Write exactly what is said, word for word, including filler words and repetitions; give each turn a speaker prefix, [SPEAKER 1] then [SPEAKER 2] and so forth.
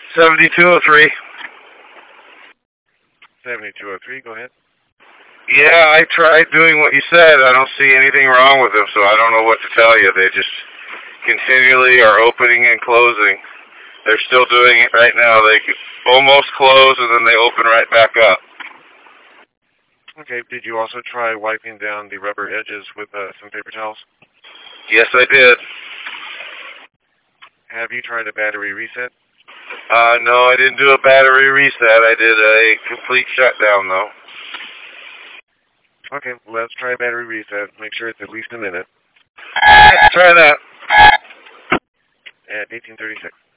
[SPEAKER 1] seventy-two oh three.
[SPEAKER 2] seventy-two oh three, go ahead.
[SPEAKER 1] Yeah, I tried doing what you said. I don't see anything wrong with them, so I don't know what to tell you. They just continually are opening and closing. They're still doing it right now. They almost close, and then they open right back up.
[SPEAKER 2] Okay, did you also try wiping down the rubber edges with uh, some paper towels?
[SPEAKER 1] Yes, I did.
[SPEAKER 2] Have you tried a battery reset?
[SPEAKER 1] Uh, no, I didn't do a battery reset. I did a complete shutdown, though.
[SPEAKER 2] Okay, let's try a battery reset. Make sure it's at least a minute.
[SPEAKER 1] Let's try that.
[SPEAKER 2] At eighteen thirty-six.